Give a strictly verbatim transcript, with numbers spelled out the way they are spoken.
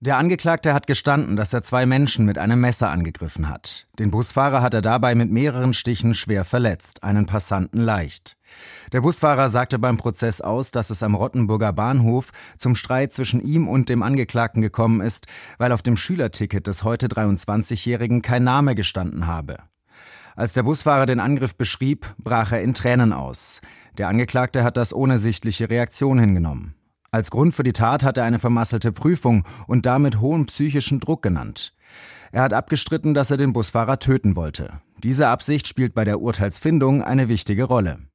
Der Angeklagte hat gestanden, dass er zwei Menschen mit einem Messer angegriffen hat. Den Busfahrer hat er dabei mit mehreren Stichen schwer verletzt, einen Passanten leicht. Der Busfahrer sagte beim Prozess aus, dass es am Rottenburger Bahnhof zum Streit zwischen ihm und dem Angeklagten gekommen ist, weil auf dem Schülerticket des heute dreiundzwanzigjährigen kein Name gestanden habe. Als der Busfahrer den Angriff beschrieb, brach er in Tränen aus. Der Angeklagte hat das ohne sichtliche Reaktion hingenommen. Als Grund für die Tat hat er eine vermasselte Prüfung und damit hohen psychischen Druck genannt. Er hat abgestritten, dass er den Busfahrer töten wollte. Diese Absicht spielt bei der Urteilsfindung eine wichtige Rolle.